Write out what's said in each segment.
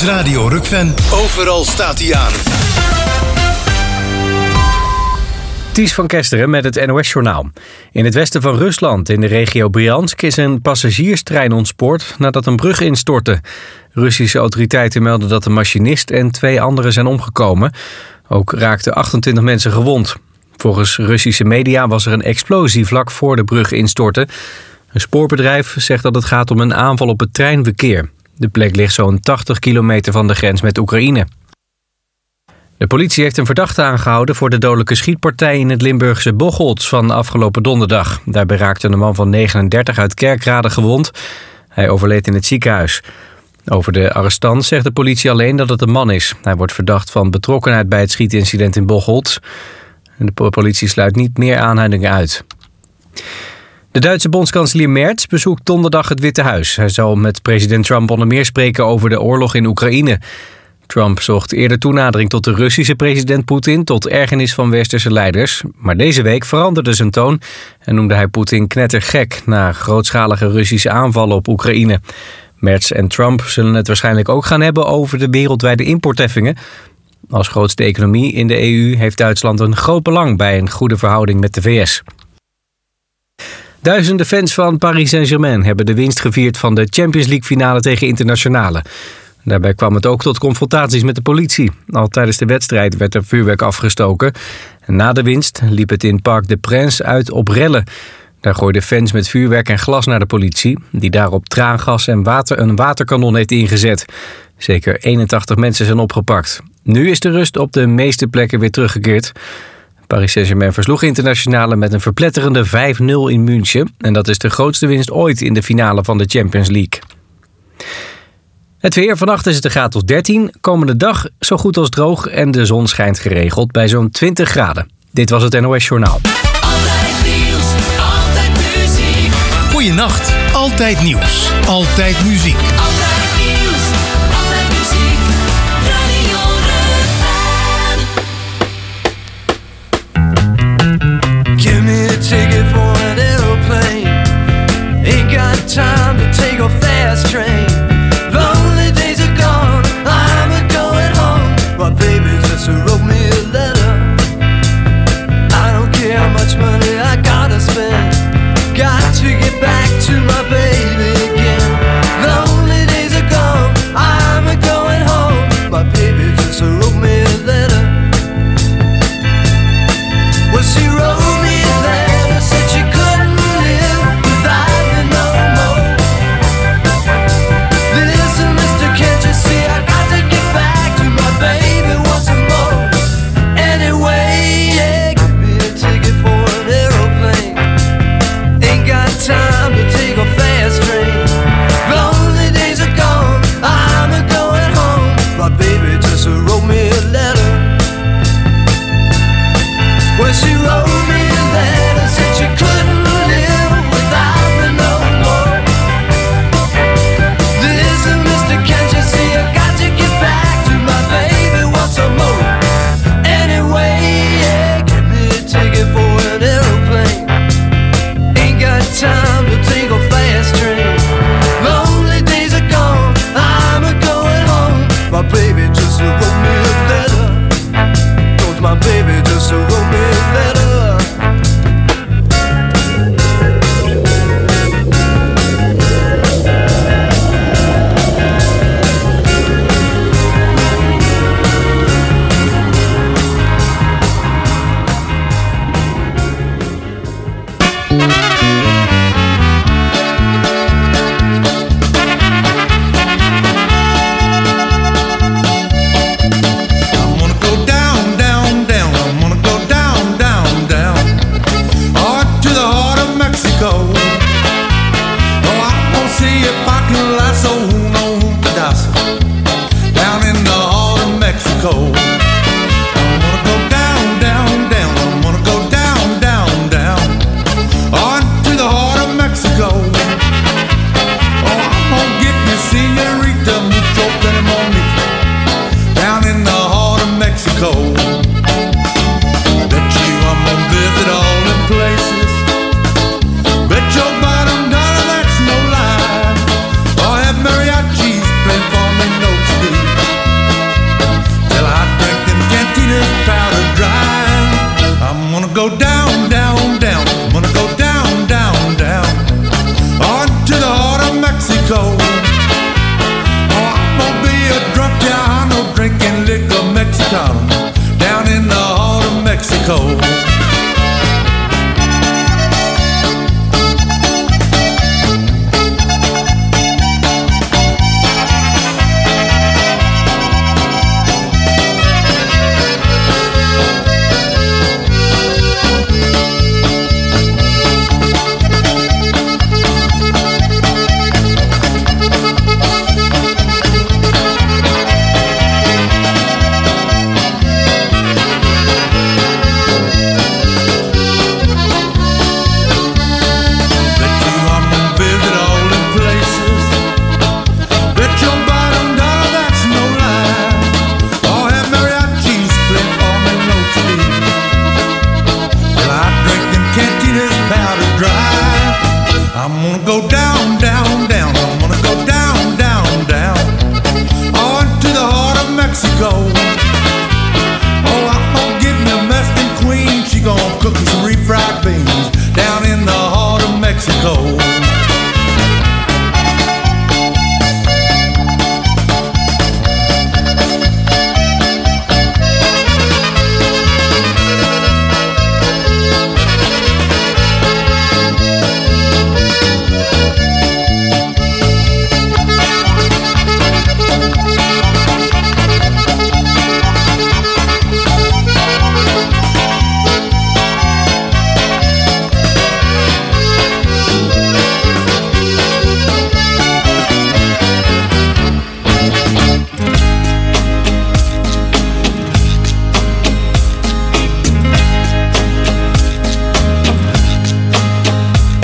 is Radio Rukven. Overal staat hij aan. Ties van Kesteren met het NOS-journaal. In het westen van Rusland, in de regio Bryansk, is een passagierstrein ontspoord nadat een brug instortte. Russische autoriteiten melden dat de machinist en 2 anderen zijn omgekomen. Ook raakten 28 mensen gewond. Volgens Russische media was er een explosie vlak voor de brug instortte. Een spoorbedrijf zegt dat het gaat om een aanval op het treinverkeer. De plek ligt zo'n 80 kilometer van de grens met Oekraïne. De politie heeft een verdachte aangehouden voor de dodelijke schietpartij in het Limburgse Bocholt van afgelopen donderdag. Daarbij raakte een man van 39 uit Kerkrade gewond. Hij overleed in het ziekenhuis. Over de arrestant zegt de politie alleen dat het een man is. Hij wordt verdacht van betrokkenheid bij het schietincident in Bocholt. De politie sluit niet meer aanhoudingen uit. De Duitse bondskanselier Merz bezoekt donderdag het Witte Huis. Hij zal met president Trump onder meer spreken over de oorlog in Oekraïne. Trump zocht eerder toenadering tot de Russische president Poetin tot ergernis van westerse leiders. Maar deze week veranderde zijn toon en noemde hij Poetin knettergek na grootschalige Russische aanvallen op Oekraïne. Merz en Trump zullen het waarschijnlijk ook gaan hebben over de wereldwijde importheffingen. Als grootste economie in de EU heeft Duitsland een groot belang bij een goede verhouding met de VS. Duizenden fans van Paris Saint-Germain hebben de winst gevierd van de Champions League finale tegen Internationale. Daarbij kwam het ook tot confrontaties met de politie. Al tijdens de wedstrijd werd er vuurwerk afgestoken. En na de winst liep het in Parc des Princes uit op rellen. Daar gooiden fans met vuurwerk en glas naar de politie, die daarop traangas en een waterkanon heeft ingezet. Zeker 81 mensen zijn opgepakt. Nu is de rust op de meeste plekken weer teruggekeerd. Paris Saint-Germain versloeg Internationale met een verpletterende 5-0 in München. En dat is de grootste winst ooit in de finale van de Champions League. Het weer, vannacht is het een graad of 13. Komende dag zo goed als droog en de zon schijnt geregeld bij zo'n 20 graden. Dit was het NOS Journaal. Altijd nieuws, altijd muziek. Goeienacht, altijd nieuws, altijd muziek. Altijd nieuws, altijd muziek. Radio Rukven. Give me a ticket for an airplane. Ain't got time to take a fast train. Lonely days are gone, I'm a going home. My baby just wrote me a letter. I don't care how much money I gotta spend. Got to get back to my baby again. Lonely days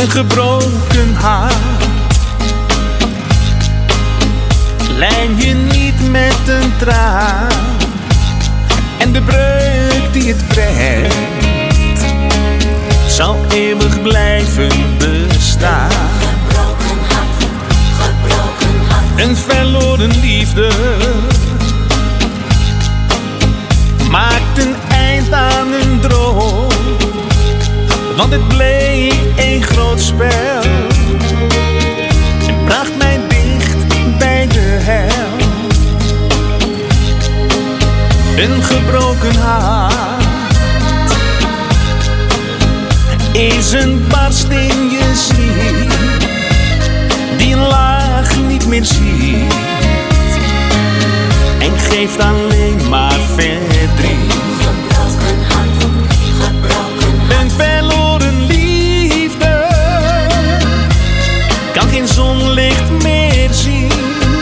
Een gebroken hart lijm je niet met een traan. En de breuk die het brengt zal eeuwig blijven bestaan. Gebroken hart, gebroken hart. Een verloren liefde maakt een eind aan een droom. Want het bleek een groot spel en bracht mij dicht bij de hel. Een gebroken hart is een barst in je ziel die een laag niet meer ziet en geeft alleen maar verdriet. Gebroken hart, gebroken hart. Een verloren liefde kan geen zonlicht meer zien,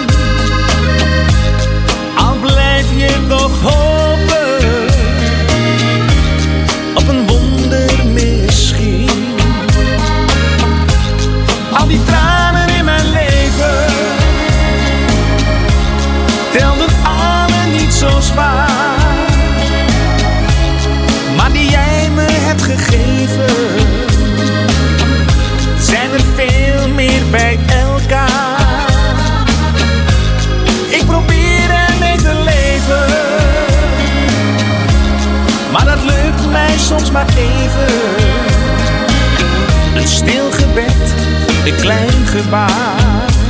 al blijf je toch hopen op een wonder misschien. Al die tranen in mijn leven telden alle niet zo zwaar, maar die jij me hebt gegeven zijn er veel meer bij elkaar. Ik probeer ermee te leven, maar dat lukt mij soms maar even. Een stil gebed, een klein gebaar.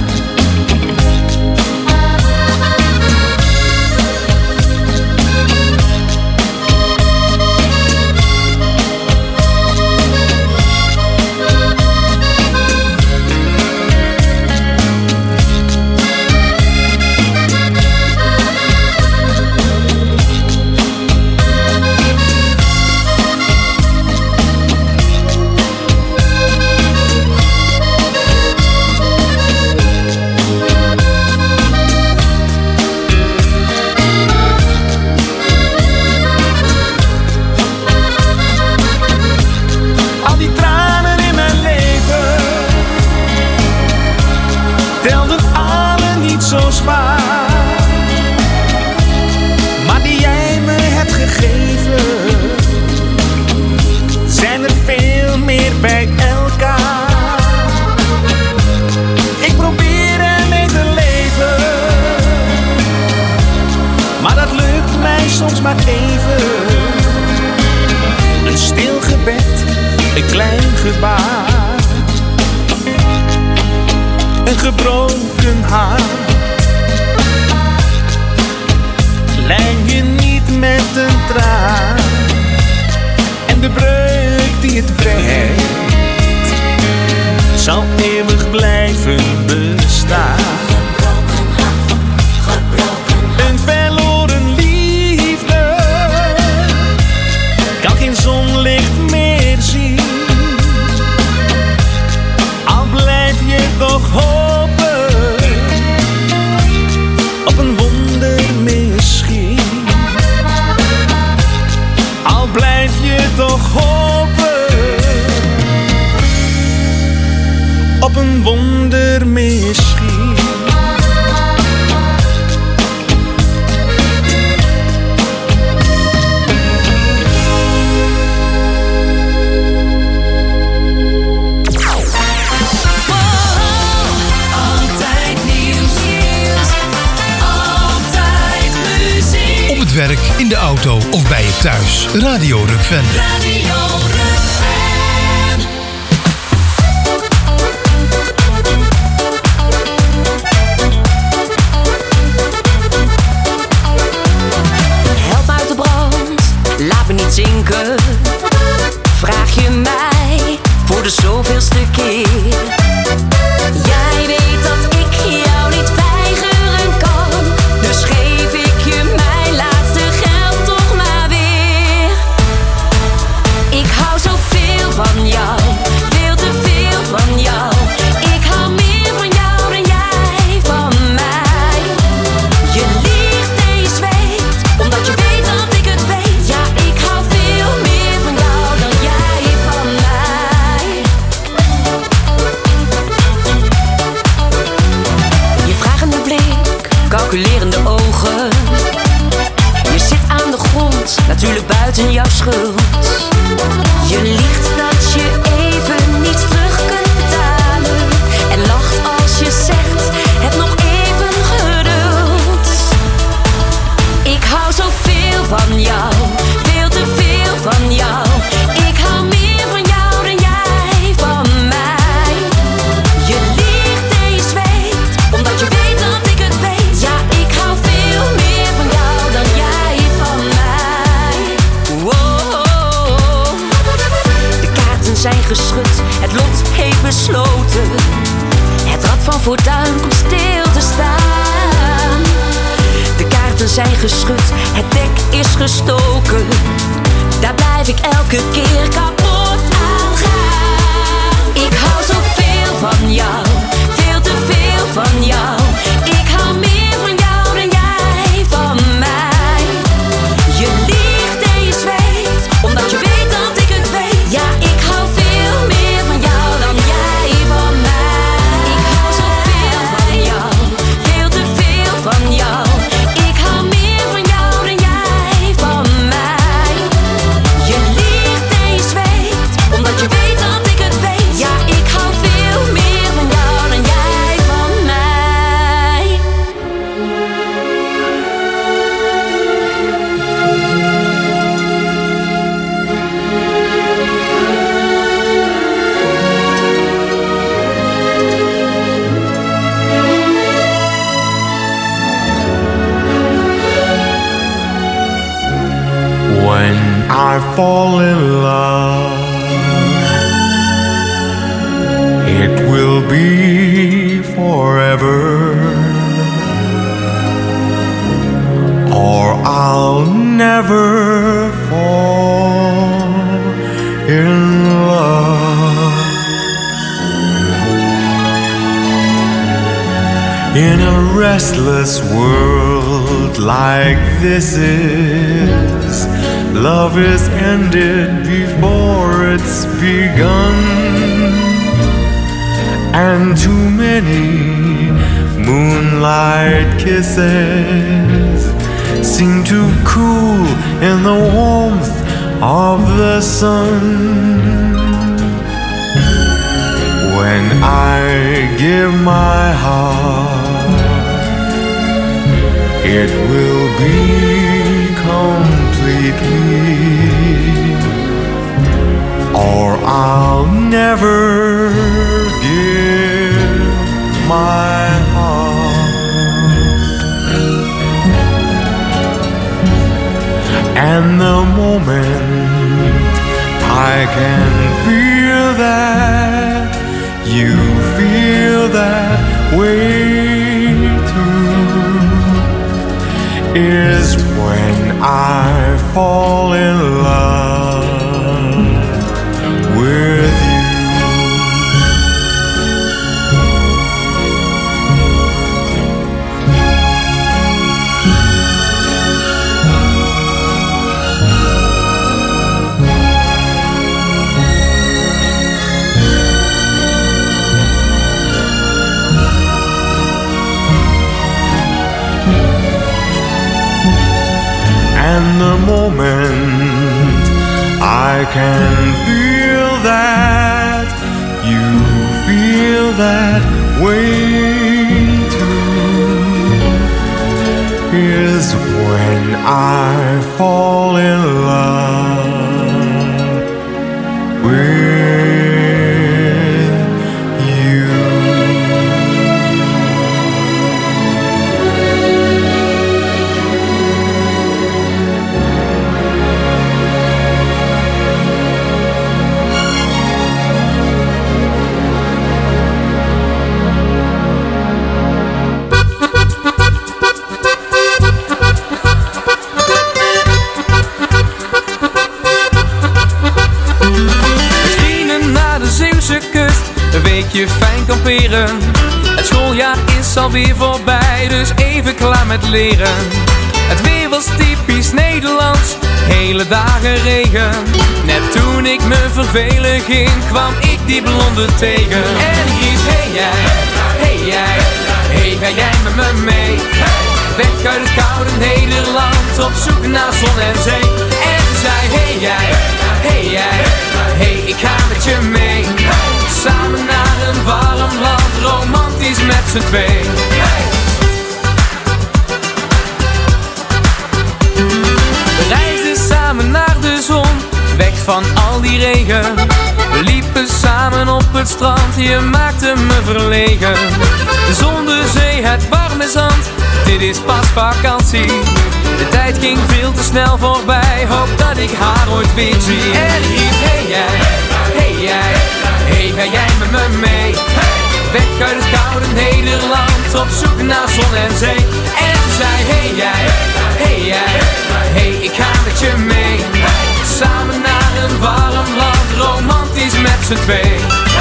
Maar die jij me hebt gegeven zijn er veel meer bij elkaar. Ik probeer ermee te leven, maar dat lukt mij soms maar even. Een stil gebed, een klein gebaar. Een gebroken hart lijm je niet met een traan. En de breuk die het brengt zal eeuwig blijven bestaan. Gebroken hart, gebroken hart. Een verloren liefde kan geen zonlicht meer zien, al blijf je toch hopen op een wonder misschien. Al blijf je toch hopen op een wonder misschien. Werk, in de auto of bij je thuis. Radio Rukven. Radio Rukven. Help uit de brand, laat me niet zinken. Vraag je mij voor de zoveelste keer. Jij weet dat ik jou niet weigeren kan, dus geef ik je mijn laatste geld toch maar weer. Ik hou zo kaarten jouw schuld. Je liegt dat je even niets terug kunt betalen. En lacht als je zegt, heb nog even geduld. Ik hou zoveel van jou, veel te veel van jou. Ik hou meer van jou dan jij van mij. Je liegt en je zweet, omdat je weet dat ik het weet. Ja, ik hou veel meer van jou dan jij van mij. Wow. De kaarten zijn geschud, het lot heeft besloten. Het rad van fortuin komt stil te staan. De kaarten zijn geschud, het dek is gestoken. Daar blijf ik elke keer kapot aan gaan. Ik hou zoveel van jou, veel te veel van jou. Ik hou meer van jou dan jij van mij. Je liegt en je zweet, omdat je weet dat ik het weet. Ja, ik hou veel meer van jou dan jij van mij. Ik hou zoveel van jou, veel te veel van jou. Ik hou meer van jou dan jij van mij. Je liegt en je zweet, omdat je weet dat ik het weet. Ja, ik hou veel meer van jou dan jij van mij. When I fall in love, it will be forever, or I'll never fall in love. In a restless world like this is, love is ended before it's begun, and too many moonlight kisses seem to cool in the warmth of the sun. When I give my heart, it will be completely, or I'll never give my heart. And the moment I can feel that you feel that way too is when I fall in love with you. And the moment I can feel that you feel that way too is when I fall in love with you. Een weekje fijn kamperen. Het schooljaar is alweer voorbij, dus even klaar met leren. Het weer was typisch Nederlands, hele dagen regen. Net toen ik me vervelen ging, kwam ik die blonde tegen. En die is hey jij, hey jij, hey ga jij met me mee? Weg uit het koude Nederland, op zoek naar zon en zee. En ze zei jij, hey, ik ga met je mee. Samen naar een warm land, romantisch met z'n twee. We reisden samen naar de zon, weg van al die regen. We liepen samen op het strand, je maakte me verlegen. Zonder zee, het warme zand, dit is pas vakantie. De tijd ging veel te snel voorbij, hoop dat ik haar ooit weer zie. En riep, hey jij, hey, ga jij met me mee? Weg uit het koude Nederland, op zoek naar zon en zee. En ze zei, hey jij, hey, ik ga met je mee. Samen naar een warm land, romantisch met z'n twee.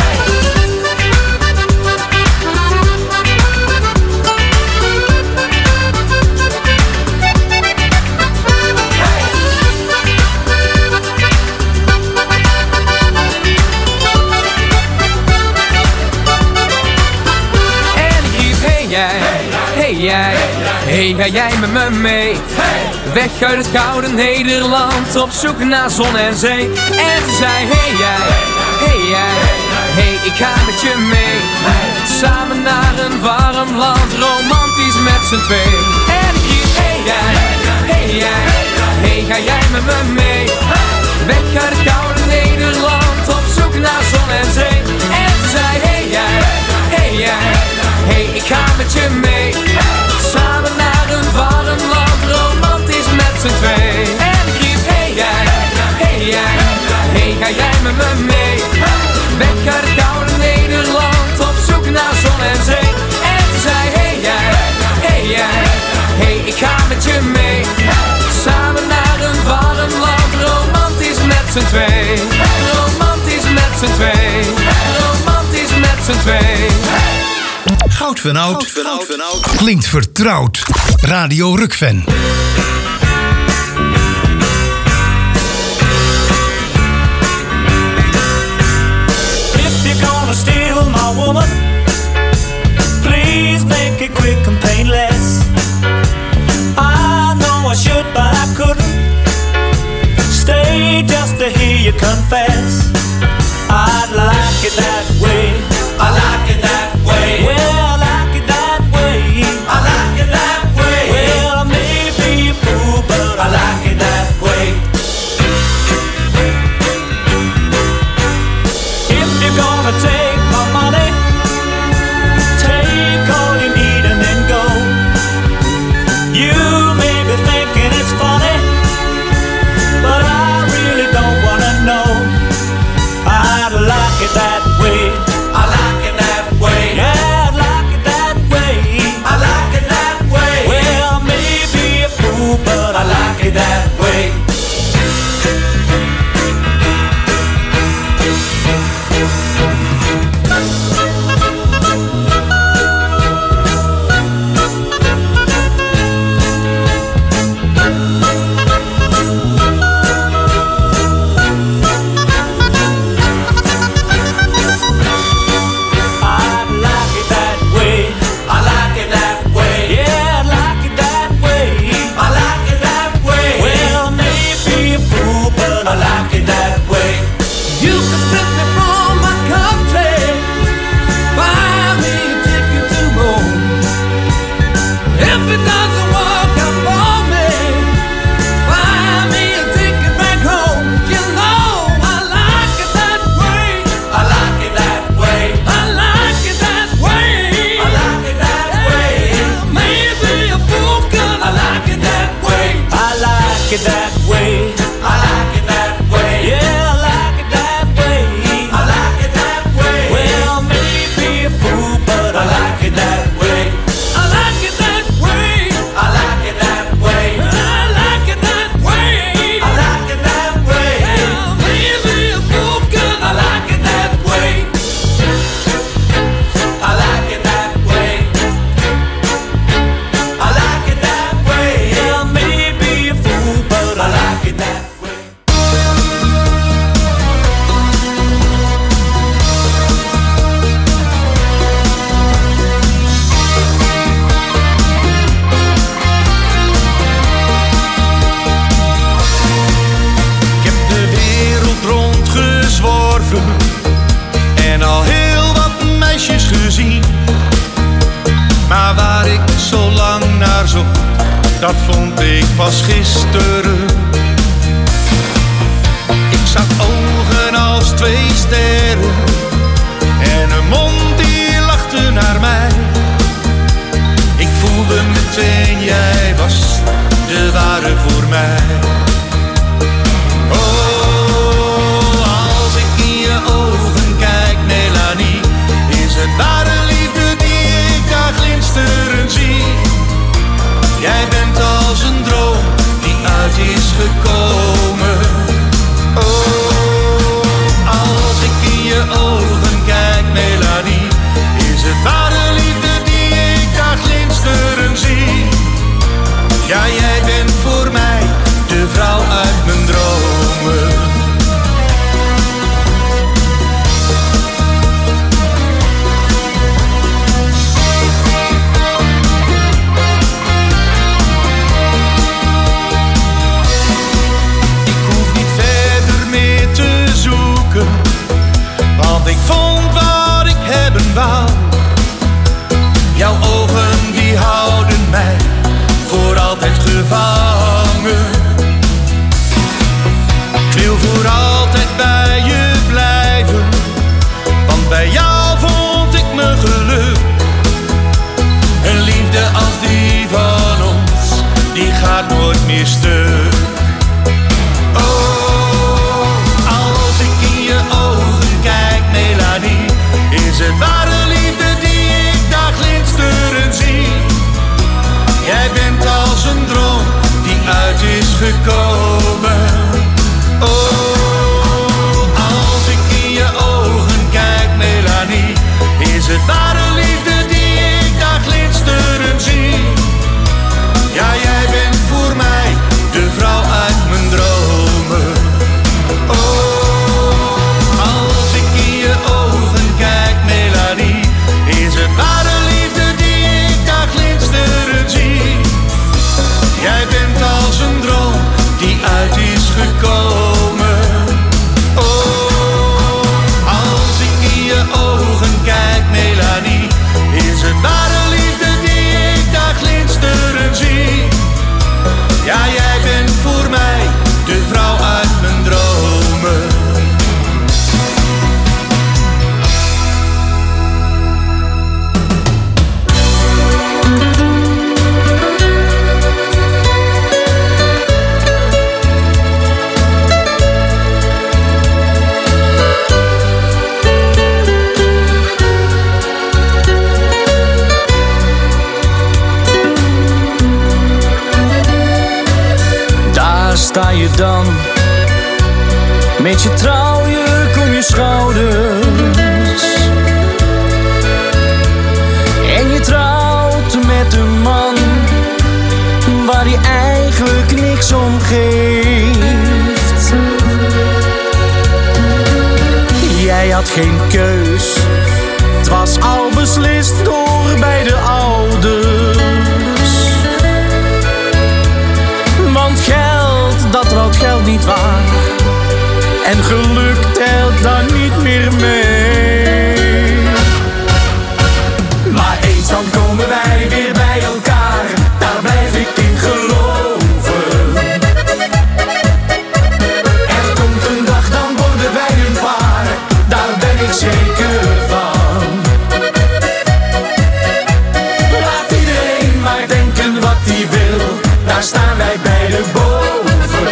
Hey, ga jij met me mee? Weg uit het koude Nederland, op zoek naar zon en zee. En ze zei, hey jij, hey, ik ga met je mee. Samen naar een warm land, romantisch met z'n twee. En ik riep, hey jij, hey, ga jij met me mee? Weg uit het koude Nederland, op zoek naar zon en zee. En ze zei, hey jij, hey, ik ga met je mee. Samen naar een warm land, romantisch met z'n twee. En ik riep, hey jij, hey, ga jij met me mee? Weg uit het koude Nederland, op zoek naar zon en zee. En ze zei, hey jij, hey, ik ga met je mee. Samen naar een warm land, romantisch met z'n twee. Romantisch met z'n twee. Romantisch met z'n twee. Goud van Oud klinkt vertrouwd. Radio Rukven. If you're gonna steal my woman, please make it quick and painless. I know I should, but I couldn't stay just to hear you confess. I'd like it that way. I like it that way. Well, I like it that way. I like it that way. Well, I may be a fool, but I like it that way. If you're gonna take my money, take all you need and then go. You may be thinking it's funny, but I really don't wanna know. I'd like it that way. dat vond ik pas gisteren. Ik zag ogen als 2 sterren en een mond die lachte naar mij. Ik voelde meteen, jij was de ware voor mij. Oh, als ik in je ogen kijk, Melanie, is het ware liefde die ik daar glinsteren zie. Jij bent als een droom die uit is gekomen. Oh, als ik in je ogen kijk, Melanie, is het ware liefde die ik daar glinsteren zie. Ja, jij bent voor mij de vrouw uit mijn dromen. Ik hoef niet verder meer te zoeken, want ik vond wat ik hebben wou. Jouw ogen die houden mij voor altijd gevangen. Ik wil voor altijd bij je blijven, want bij jou vond ik mijn geluk. Een liefde als die van ons, die gaat nooit meer stuk. Oh, als ik in je ogen kijk, Melanie, is het ware liefde die ik daar glinsteren zie. Jij bent als een droom die uit is gekomen. Oh, als ik in je ogen kijk, Melanie, is het ware liefde die ik daar glinsteren zie. Ja, jij bent voor mij de vrouw uit mijn dromen. Oh, als ik in je ogen kijk, Melanie, is het ware liefde die ik daar glinsteren zie. Jij bent als een droom die uit is gekomen. Oh, als ik in je ogen kijk, Melanie, is het ware liefde die ik daar glinsteren zie. Ja, jij bent voor mij de vrouw uit mijn dromen. Daar sta je dan, met je trouwjurk om je schouders. En je trouwt met een man waar hij eigenlijk niks om geeft. Jij had geen keus, het was al beslist door beide ouders. Want geld, dat houdt geld niet waar. En geluk telt daar niet meer mee. Maar eens dan komen wij weer bij elkaar, daar blijf ik in geloven. Er komt een dag, dan worden wij een paar, daar ben ik zeker van. Laat iedereen maar denken wat hij wil, daar staan wij beide boven.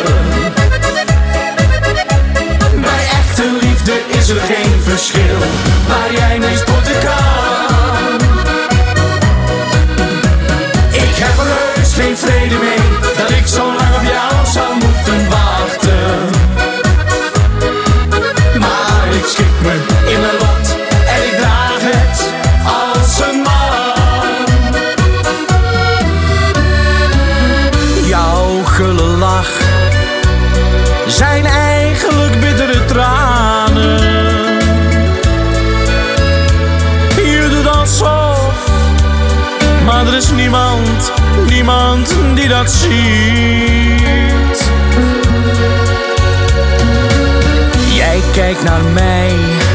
Bij echte liefde is er geen verschil, waar jij mee spotten kan. Ik heb er heus geen vrede mee, dat ik zo lang op jou zou moeten wachten. Maar ik schik me in mijn lot en ik draag het als een man. Jouw gulle lach zijn eigenlijk bittere tranen. Je doet alsof, maar er is niemand die dat ziet. Jij kijkt naar mij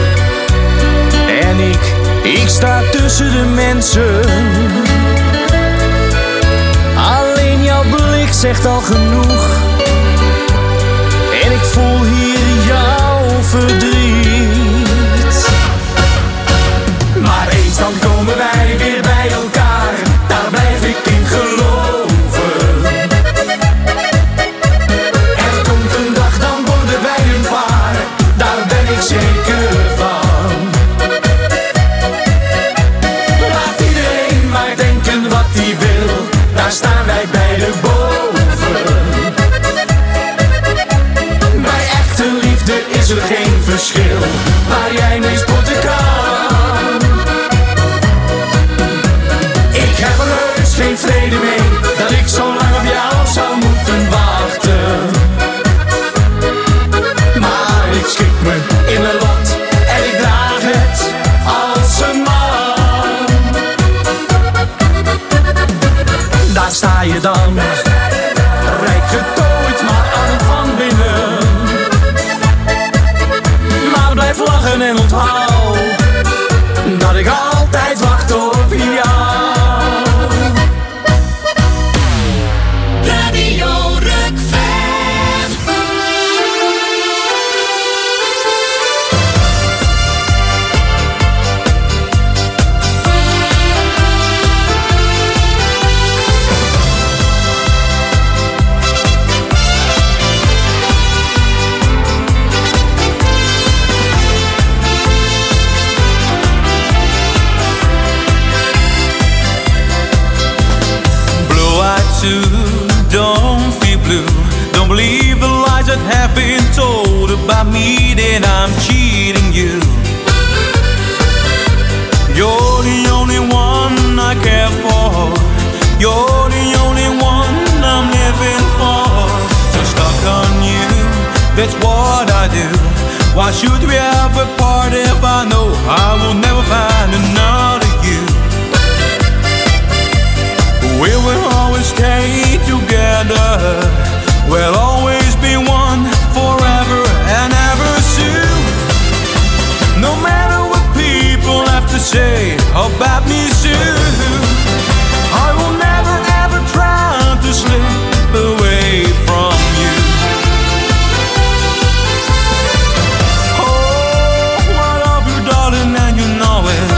en ik sta tussen de mensen. Alleen jouw gezicht zegt al genoeg. En ik voel hier jouw verdriet. Maar eens dan komen wij weer bij elkaar, daar blijf ik in geloven. Er komt een dag, dan worden wij een paar, daar ben ik zeker van. Laat iedereen maar denken wat hij wil, daar staan wij beide boven. Bij echte liefde is er geen verschil, waar jij mee spotten kan. Ik heb er heus geen vrede mee, dat ik zo lang op jou zou moeten wachten. Maar ik schik me in mijn lot en ik draag het als een man. Daar sta je dan, rijk getooid maar arm van binnen. Maar blijf lachen en onthoud dat ik altijd wacht op jou. Radio Rockfan. Don't feel blue. Don't believe the lies that have been told about me, that I'm cheating you. You're the only one I care for. You're the only one I'm living for. So stuck on you, that's what I do. Why should we have a part if I know I will never find another you? We will always stay together. We'll always be one forever and ever soon. No matter what people have to say about me soon, I will never ever try to slip away from you. Oh, I love you, darling, and you know it.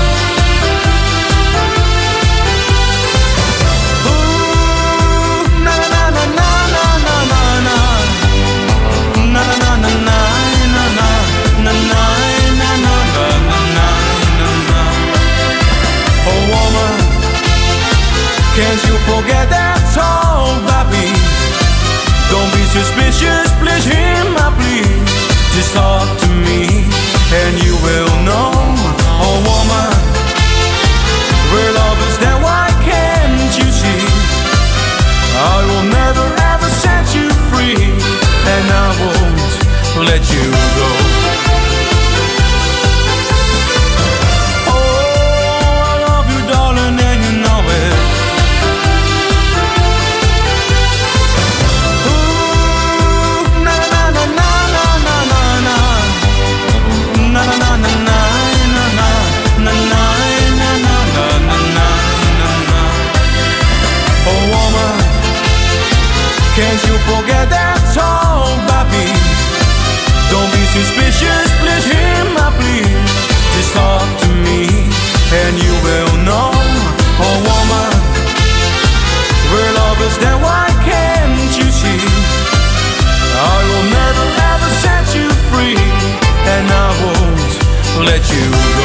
Can't you forget that all, baby? Don't be suspicious, please hear my plea. Just talk to me and you will know. Oh woman, real love is there, why can't you see? I will never ever set you free, and I won't let you go. Oh, I love you, darling, and you know it. Can't you forget that all, baby? Don't be suspicious, please hear my plea. Just talk to me and you will know. Oh woman, real love is there, why can't you see? I will never ever set you free, and I won't let you go.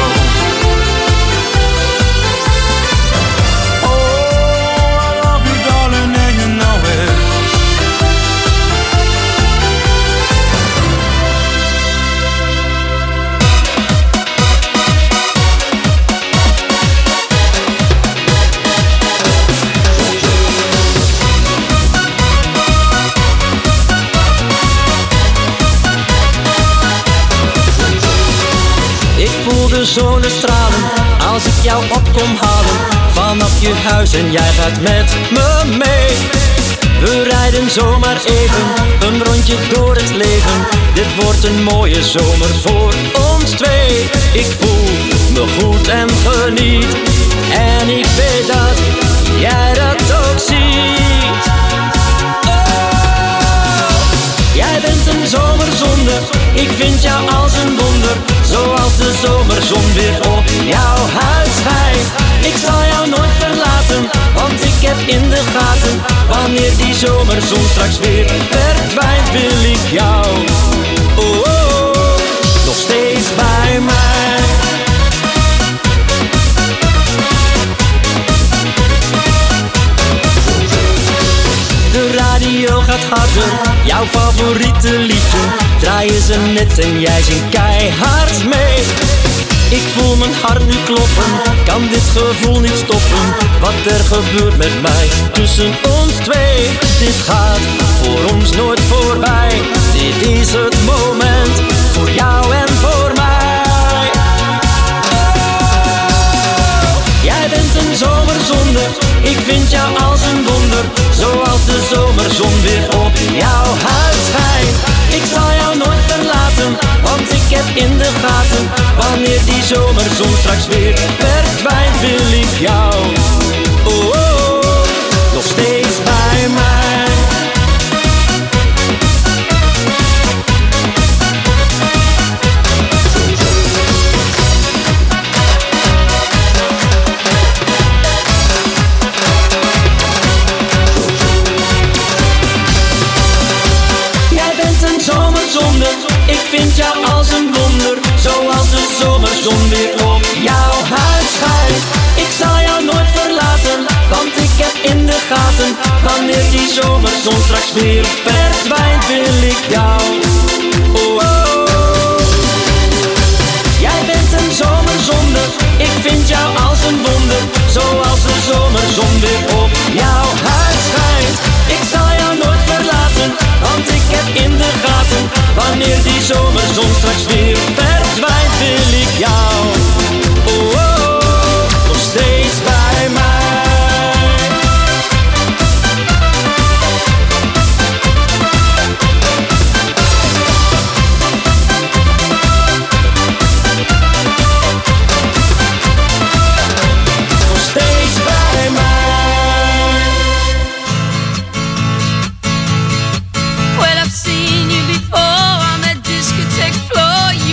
De zonnestralen als ik jou op kom halen vanaf je huis en jij gaat met me mee. We rijden zomaar even een rondje door het leven. Dit wordt een mooie zomer voor ons twee. Ik voel me goed en geniet en ik weet dat jij dat ook ziet. zomerzonde. Ik vind jou als een wonder, zoals de zomerzon weer op jouw huid schijnt. Ik zal jou nooit verlaten, want ik heb in de gaten, wanneer die zomerzon straks weer verdwijnt, wil ik jou, oh, oh, oh, nog steeds bij mij. De radio gaat harder, jouw favoriete liedje, draaien ze net en jij zingt keihard mee. Ik voel mijn hart nu kloppen, kan dit gevoel niet stoppen. Wat er gebeurt met mij, tussen ons twee. Dit gaat voor ons nooit voorbij. Dit is het moment, voor jou en voor mij. Jij bent een zomerzonde, ik vind jou als een wonder, zoals de zomerzon weer op jouw huid schijnt. Ik zal jou nooit verlaten, want ik heb in de gaten, wanneer die zomerzon straks weer verdwijnt, wil ik jou, oh, oh, oh, nog steeds bij mij. Ik vind jou als een wonder, zoals de zomerzon weer op jouw huid schijnt. Ik zal jou nooit verlaten, want ik heb in de gaten, wanneer die zomerzon straks weer verdwijnt, wil ik jou, oh, oh, oh. Jij bent een zomerzonde, ik vind jou als een wonder, zoals de zomerzon weer op jouw huid schijnt. Ik zal jou nooit verlaten, want ik heb in de gaten, wanneer die zomerzon straks weer verdwijnt, wil ik jou, oh, oh, oh, nog steeds bij mij. Nog steeds bij mij. Well, I've seen you before on that discotheque floor.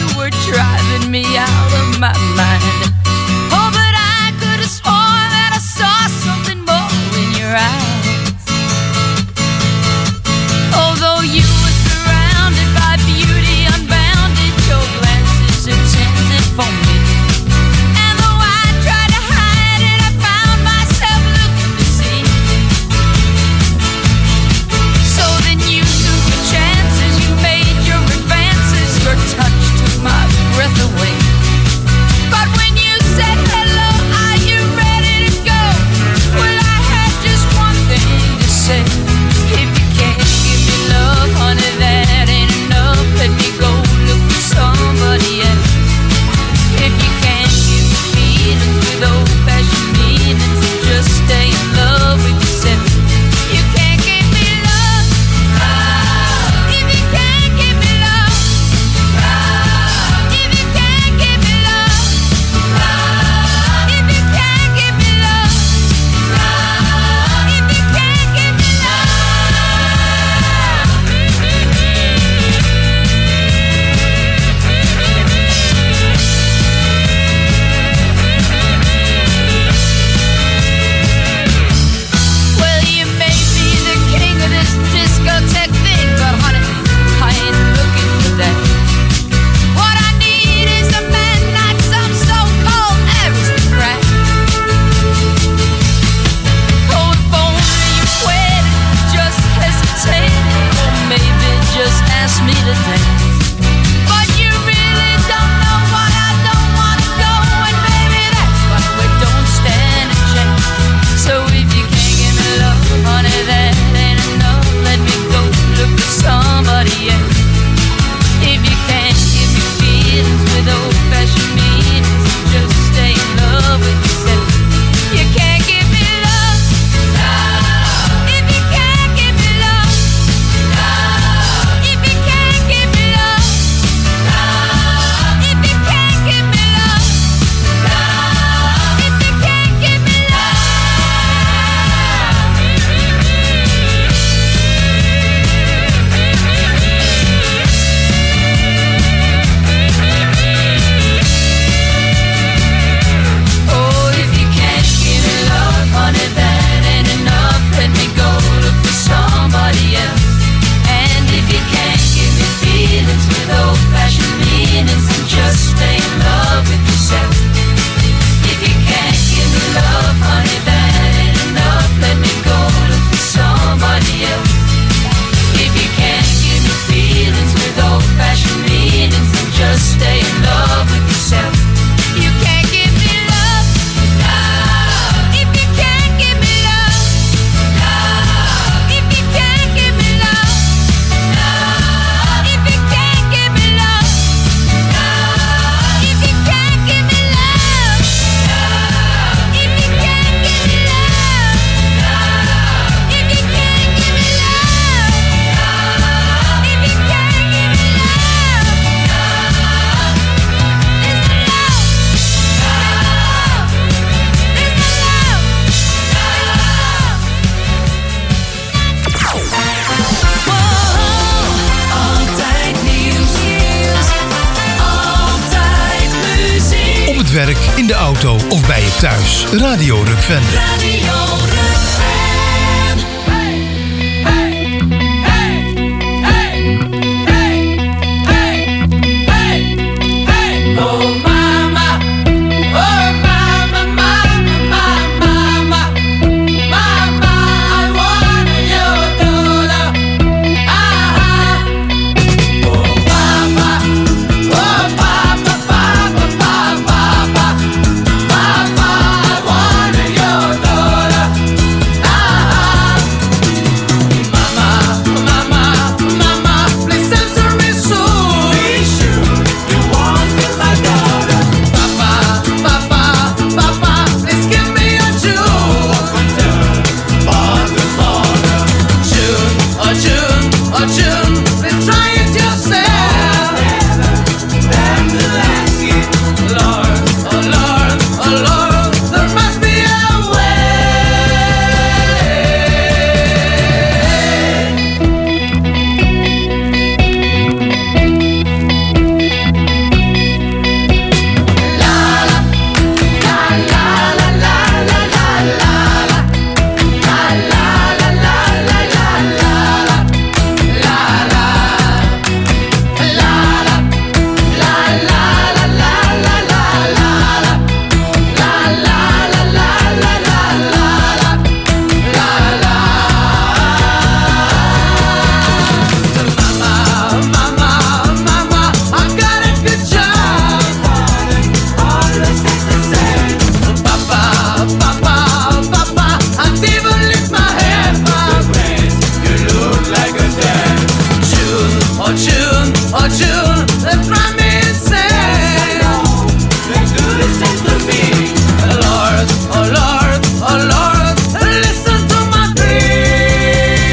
werk, in de auto of bij je thuis. Radio Rukven. Radio Rukven. Hey, hey, hey, hey, hey, hey, hey, hey. Oh mama, mama, mama, I want your daughter. Oh papa, I want your daughter. Mama, please answer me soon. Be sure you won't kill my daughter. Papa, please give me a June. June, please try it yourself. Lord, there must be a way. Mama, I got a good job. Always take the same. Papa, I never lift my head. You look like a dad. June, they drive me insane. They do the same to me. Lord, listen to my plea.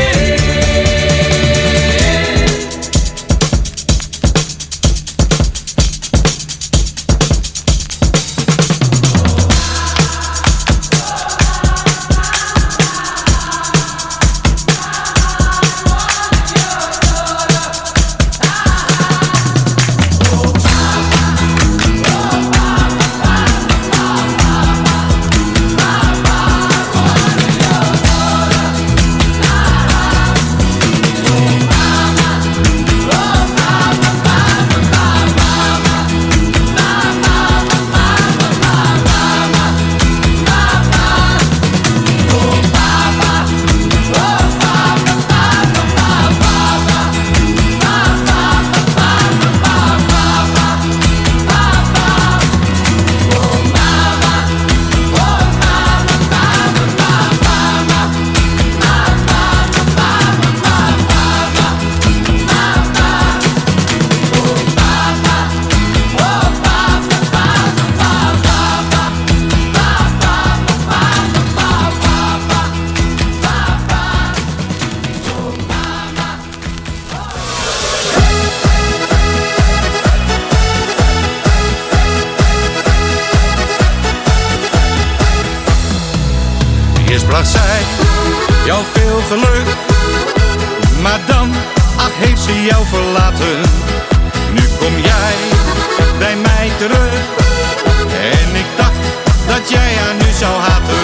Eerst bracht zij jou veel geluk, maar dan, ach, heeft ze jou verlaten. Nu kom jij bij mij terug en ik dacht dat jij haar nu zou haten.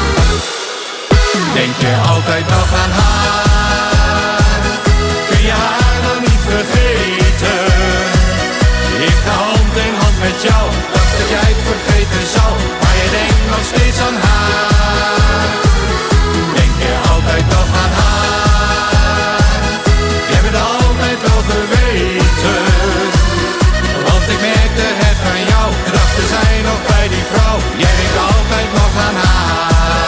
Denk je altijd nog aan haar? Kun je haar dan niet vergeten? Ik ga hand in hand met jou, dacht dat jij het vergeten zou, maar je denkt nog steeds aan haar. Denk je altijd nog aan haar? Je hebt het altijd wel geweten, want ik merkte het aan jou. Gedachten zijn nog bij die vrouw, jij denkt altijd nog aan haar.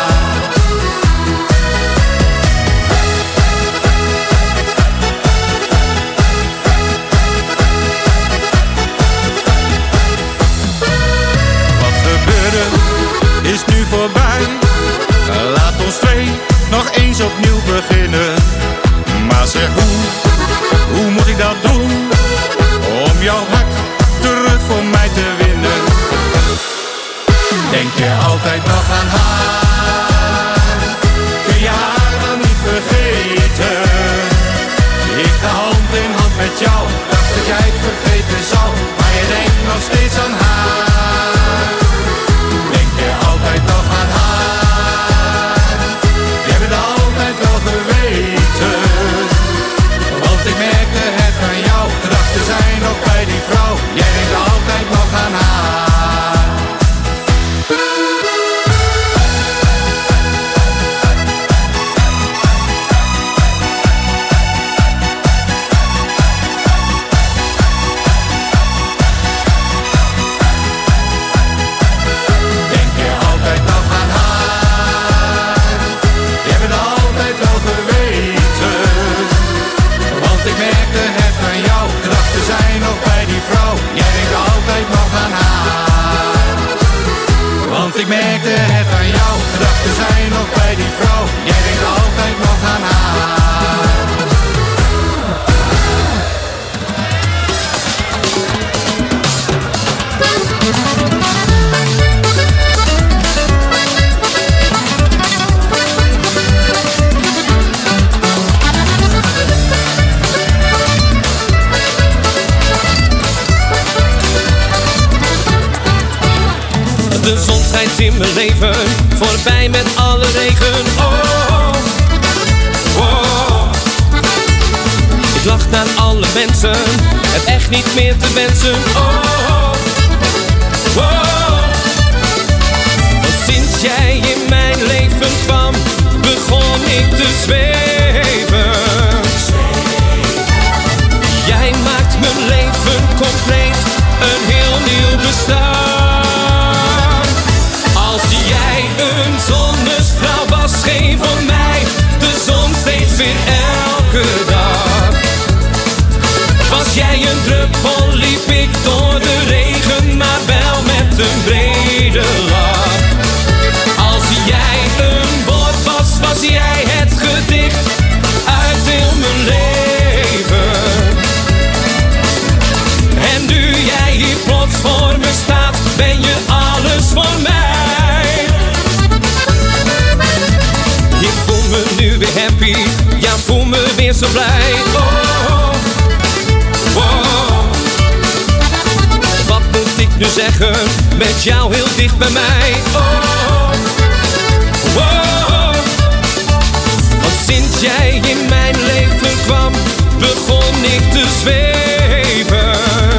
Wat gebeurde is nu voorbij. Laat ons twee nog eens opnieuw beginnen. Maar zeg hoe moet ik dat doen? Om jouw hart terug voor mij te winnen. Denk je altijd nog aan haar? Kun je haar dan niet vergeten? Ik ga hand in hand met jou, dacht dat jij het vergeten zou, maar je denkt nog steeds aan haar. altijd in mijn leven, voorbij met alle regen. Oh, oh. Ik lach naar alle mensen, heb echt niet meer te wensen. Oh, oh. Want sinds jij in mijn leven kwam, begon ik te zweven. Jij maakt mijn leven compleet, een heel nieuw bestaan. Als jij een zonnestraal was, geen voor mij de zon steeds weer elke dag. Was jij een druppel, liep ik door de regen, maar wel met een brede lach. Als jij een woord was, was jij het gedicht uit heel mijn leven. En nu jij hier plots voor me staat, ben je alles voor mij. Ik voel me nu weer happy, ja voel me weer zo blij. Oh, oh. Wat moet ik nu zeggen, met jou heel dicht bij mij. Oh, oh. Want sinds jij in mijn leven kwam, begon ik te zweven.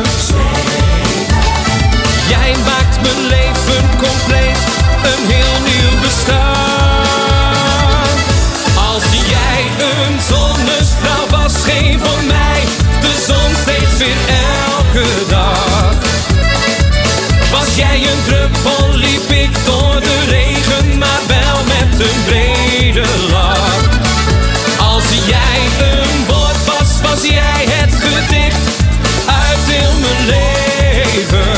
Jij maakt mijn leven compleet, een heel nieuw bestaan. Als jij een zonnestraal was, geen voor mij de zon steeds weer elke dag. Was jij een druppel, liep ik door de regen, maar wel met een brede lach. Als jij een woord was, was jij het gedicht uit heel mijn leven.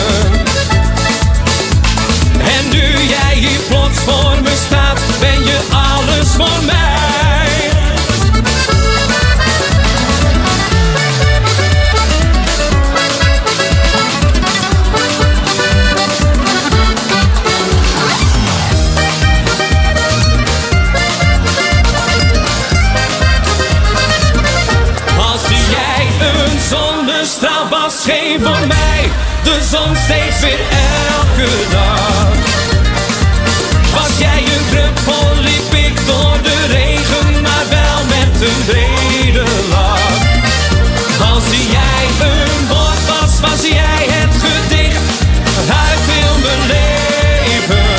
En nu jij hier plots voor me staat, ben je alles voor mij. Als jij een zonnestraal was, geen voor mij de zon steeds weer elke dag. Was jij een druppel, liep ik door de regen, maar wel met een brede lach. Als jij een woord was, was jij het gedicht uit heel mijn leven.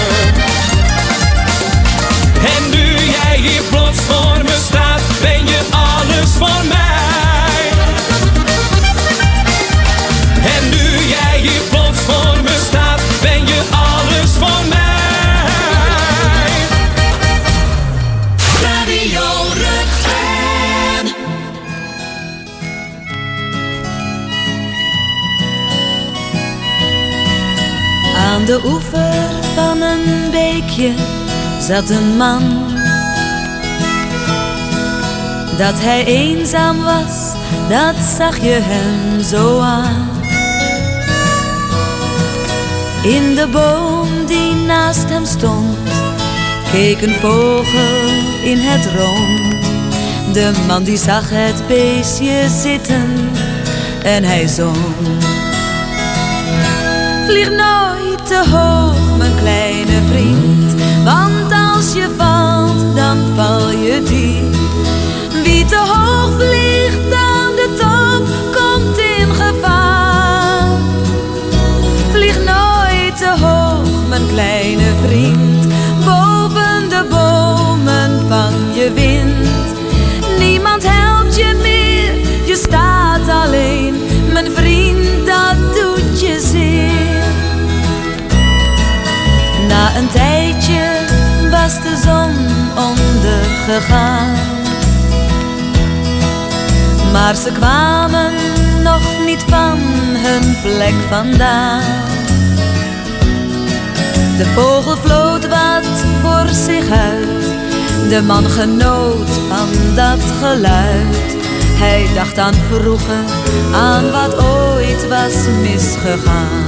En nu jij hier plots voor me staat, ben je alles voor mij. En nu jij hier plots voor me staat, ben je alles voor mij. Radio Ruggen. Aan de oever van een beekje zat een man. Dat hij eenzaam was, dat zag je hem zo aan. In de boom die naast hem stond, keek een vogel in het rond. De man die zag het beestje zitten en hij zong. Vlieg nooit te hoog, mijn kleine vriend, want als je valt, dan val je diep. Wie te hoog vliegt aan de top, komt in gevaar. Vlieg nooit te hoog, mijn kleine vriend, boven de bomen vang je wind. Niemand helpt je meer, je staat alleen, mijn vriend, dat doet je zeer. Na een tijdje was de zon ondergegaan, maar ze kwamen nog niet van hun plek vandaan. De vogel floot wat voor zich uit, de man genoot van dat geluid. Hij dacht aan vroeger, aan wat ooit was misgegaan.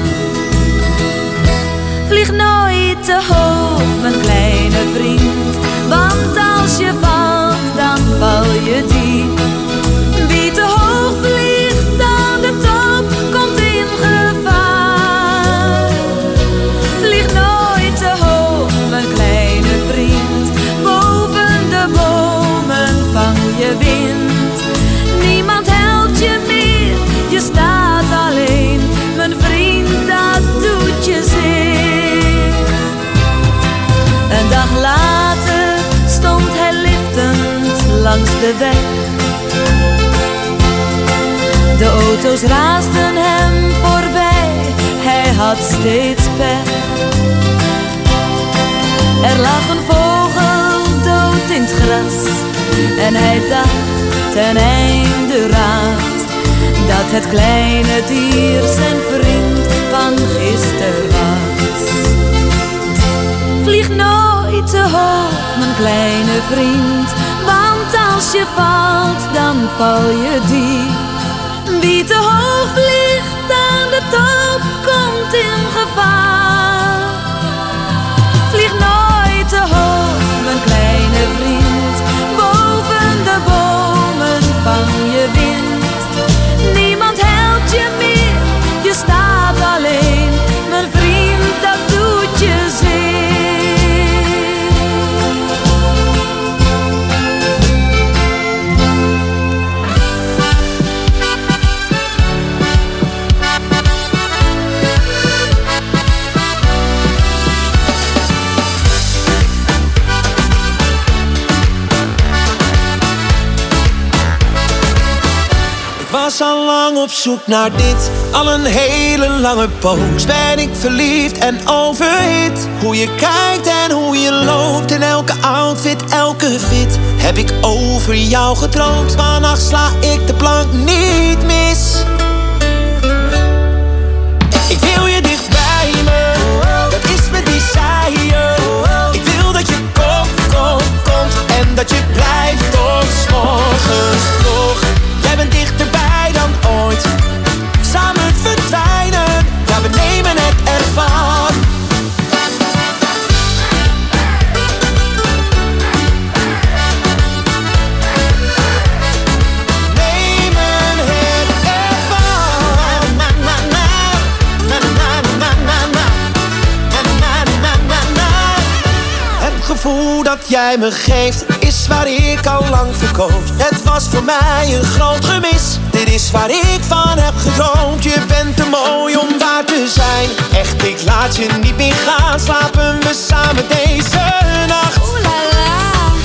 Vlieg nooit te hoog, mijn kleine vriend, want als je valt, dan val je diep. Wie te hoog vliegt aan de top, komt in gevaar. Vlieg nooit te hoog. weg. De auto's raasden hem voorbij, hij had steeds pech. Er lag een vogel dood in het gras en hij dacht ten einde raad dat het kleine dier zijn vriend van gisteren was. Vlieg nooit te hoog, mijn kleine vriend, want als je valt, dan val je diep. Wie te hoog vliegt aan de top, komt in gevaar. Vlieg nooit te hoog, mijn kleine vriend, boven de bomen vang je wind. Niemand helpt je meer, je staat alleen, mijn vriend, dat doet je zeer. Ik was al lang op zoek naar dit, al een hele lange poos. Ben ik verliefd en overhit. Hoe je kijkt en hoe je loopt, in elke outfit, elke fit. Heb ik over jou gedroomd, vannacht sla ik de plank niet mis. Ik wil je dicht bij me, dat is mijn desire. Ik wil dat je komt en dat je blijft tot 's morgens vroeg. Jij bent dichterbij dan ooit, samen verdwijnen, ja we nemen het ervan. Nemen het ervan. Na na na, na na na na na, na na na. Het gevoel dat jij me geeft is waar ik al lang verkoos. Het was voor mij een groot gemis. Dit is waar ik van heb gedroomd. Je bent te mooi om waar te zijn. Echt, ik laat je niet meer gaan. Slapen we samen deze nacht. Oeh la la.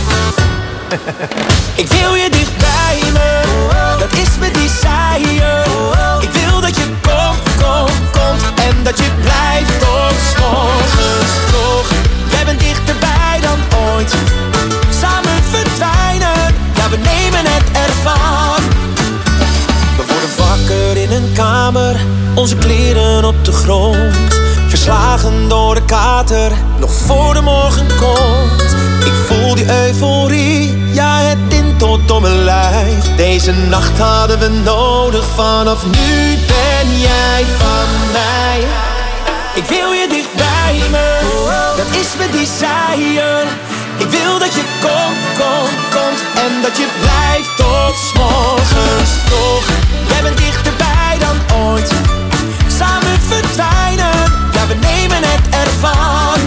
Ik wil je dicht bij me, dat is mijn desire. Ik wil dat je komt en dat je blijft tot 's morgens vroeg. Jij bent dichterbij dan ooit, samen verdwijnen, ja we nemen het ervan. We worden wakker in een kamer, onze kleren op de grond. Verslagen door de kater, nog voor de morgen komt. Ik voel die euforie, ja het tintelt door mijn lijf. Deze nacht hadden we nodig, vanaf nu ben jij van mij. Ik wil je dicht bij me, dat is mijn desire. Ik wil dat je komt en dat je blijft tot 's morgens vroeg. Jij bent dichterbij dan ooit, samen verdwijnen, ja we nemen het ervan.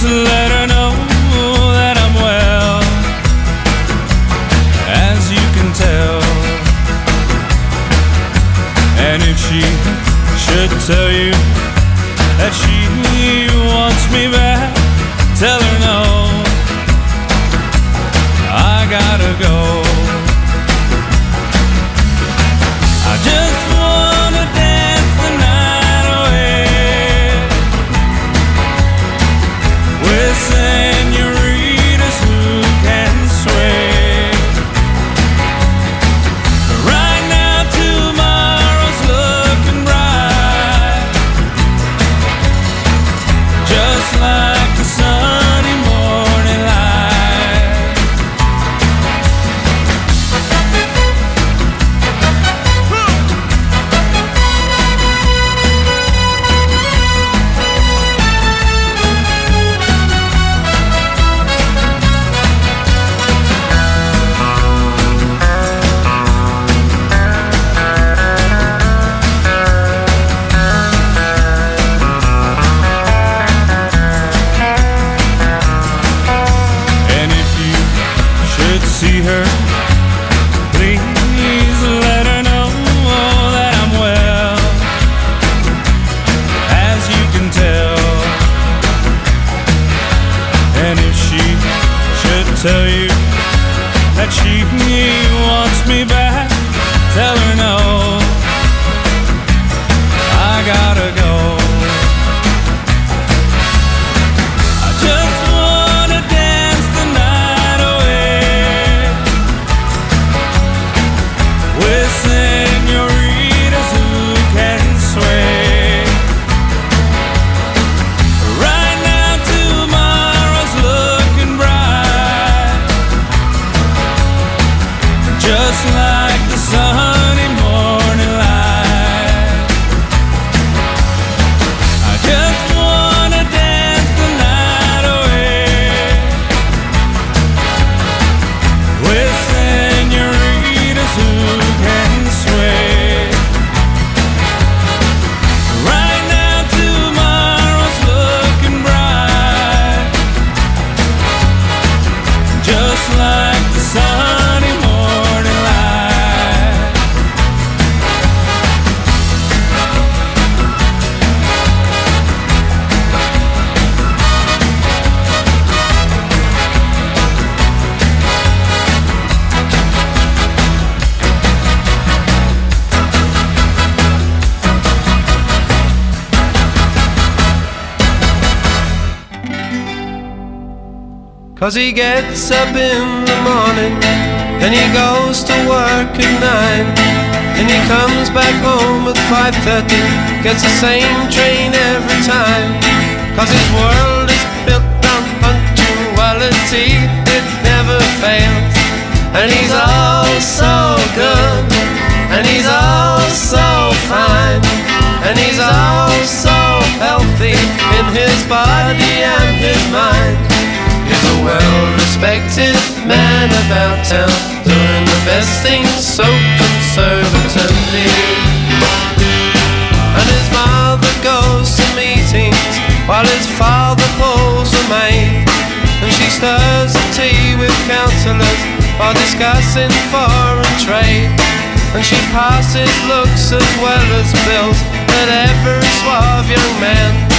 let her know that I'm well, as you can tell. And if she should tell you that she wants me back, tell her no, I gotta go. I just wanna dance the night away with senoritas who can sway. Right now tomorrow's looking bright, just like the sunny morning light. And if you should see her, please let her know that I'm well, as you can tell. And if she should tell you that she wants me back, tell her no, I gotta go. I just wanna dance the night away with senoritas who can sway. Right now tomorrow's looking bright, just like the sunny morning light. I just wanna dance the night away with senoritas who can sway. Right now tomorrow's looking bright, just like the sunny morning light. Cause he gets up in the morning and he goes to work at 9, and he comes back home at 5:30, gets the same train every time. Cause his world is built on punctuality, it never fails. And he's all so good, and he's all so fine, and he's all so healthy in his body and his mind. He's a well-respected man about town, doing the best things so conservatively. And his mother goes to meetings while his father pulls a maid, and she stirs the tea with counsellors while discussing foreign trade. And she passes looks as well as bills at every suave young man